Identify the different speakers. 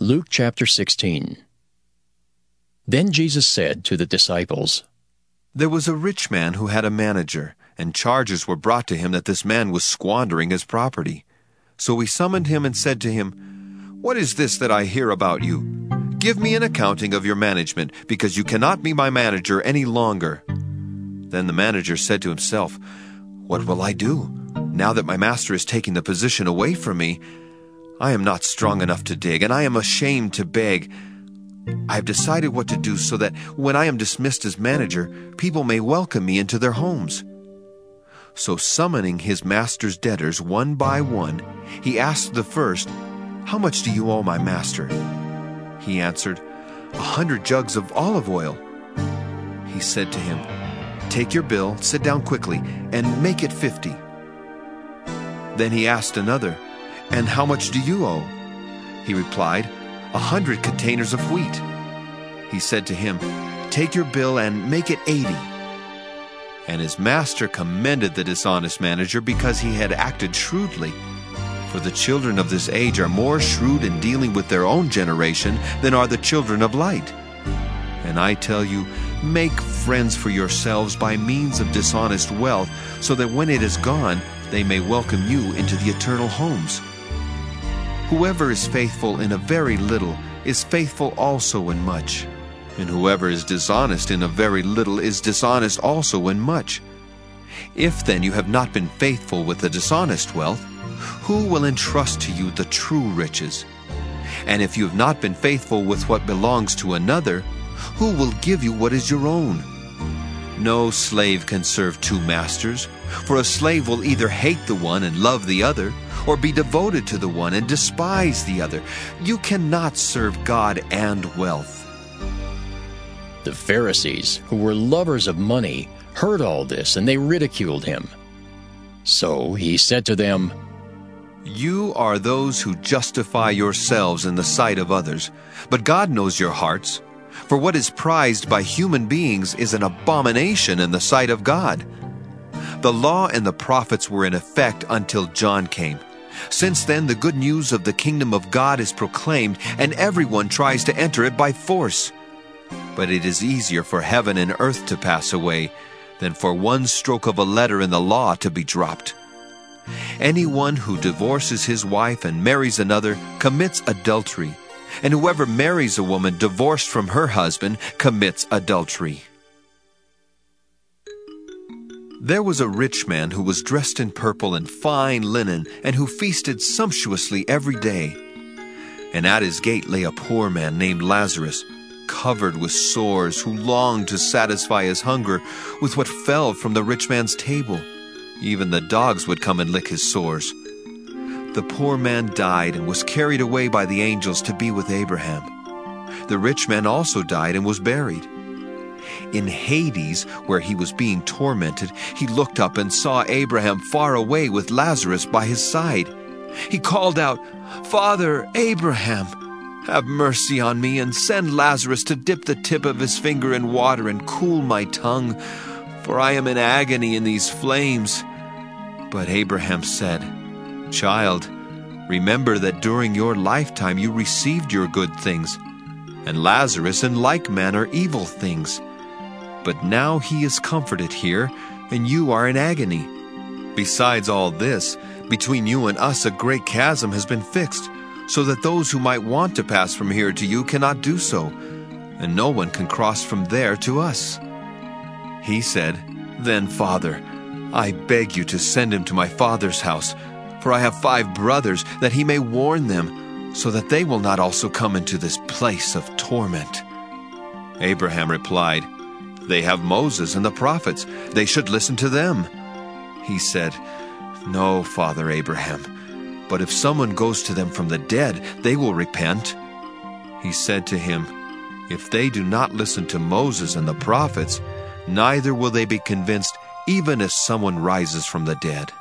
Speaker 1: Luke chapter 16. Then Jesus said to the disciples,
Speaker 2: There was a rich man who had a manager, and charges were brought to him that this man was squandering his property. So he summoned him and said to him, What is this that I hear about you? Give me an accounting of your management, because you cannot be my manager any longer. Then the manager said to himself, What will I do? Now that my master is taking the position away from me, I am not strong enough to dig, and I am ashamed to beg. I have decided what to do so that when I am dismissed as manager, people may welcome me into their homes. So summoning his master's debtors one by one, he asked the first, How much do you owe my master? He answered, 100 jugs of olive oil. He said to him, Take your bill, sit down quickly, and make it 50. Then he asked another, And how much do you owe? He replied, 100 containers of wheat. He said to him, Take your bill and make it 80. And his master commended the dishonest manager because he had acted shrewdly. For the children of this age are more shrewd in dealing with their own generation than are the children of light. And I tell you, make friends for yourselves by means of dishonest wealth, so that when it is gone, they may welcome you into the eternal homes. Whoever is faithful in a very little is faithful also in much, and whoever is dishonest in a very little is dishonest also in much. If then you have not been faithful with the dishonest wealth, who will entrust to you the true riches? And if you have not been faithful with what belongs to another, who will give you what is your own? No slave can serve two masters, for a slave will either hate the one and love the other, or be devoted to the one and despise the other. You cannot serve God and wealth.
Speaker 1: The Pharisees, who were lovers of money, heard all this, and they ridiculed him. So he said to them,
Speaker 2: You are those who justify yourselves in the sight of others, but God knows your hearts. For what is prized by human beings is an abomination in the sight of God. The law and the prophets were in effect until John came. Since then, the good news of the kingdom of God is proclaimed, and everyone tries to enter it by force. But it is easier for heaven and earth to pass away than for one stroke of a letter in the law to be dropped. Anyone who divorces his wife and marries another commits adultery, and whoever marries a woman divorced from her husband commits adultery. There was a rich man who was dressed in purple and fine linen, and who feasted sumptuously every day. And at his gate lay a poor man named Lazarus, covered with sores, who longed to satisfy his hunger with what fell from the rich man's table. Even the dogs would come and lick his sores. The poor man died and was carried away by the angels to be with Abraham. The rich man also died and was buried. In Hades, where he was being tormented, he looked up and saw Abraham far away with Lazarus by his side. He called out, Father Abraham, have mercy on me and send Lazarus to dip the tip of his finger in water and cool my tongue, for I am in agony in these flames. But Abraham said, Child, remember that during your lifetime you received your good things, and Lazarus in like manner evil things. But now he is comforted here, and you are in agony. Besides all this, between you and us a great chasm has been fixed, so that those who might want to pass from here to you cannot do so, and no one can cross from there to us. He said, Then, Father, I beg you to send him to my father's house, for I have 5 brothers, that he may warn them, so that they will not also come into this place of torment. Abraham replied, They have Moses and the prophets. They should listen to them. He said, No, Father Abraham, but if someone goes to them from the dead, they will repent. He said to him, If they do not listen to Moses and the prophets, neither will they be convinced, even if someone rises from the dead.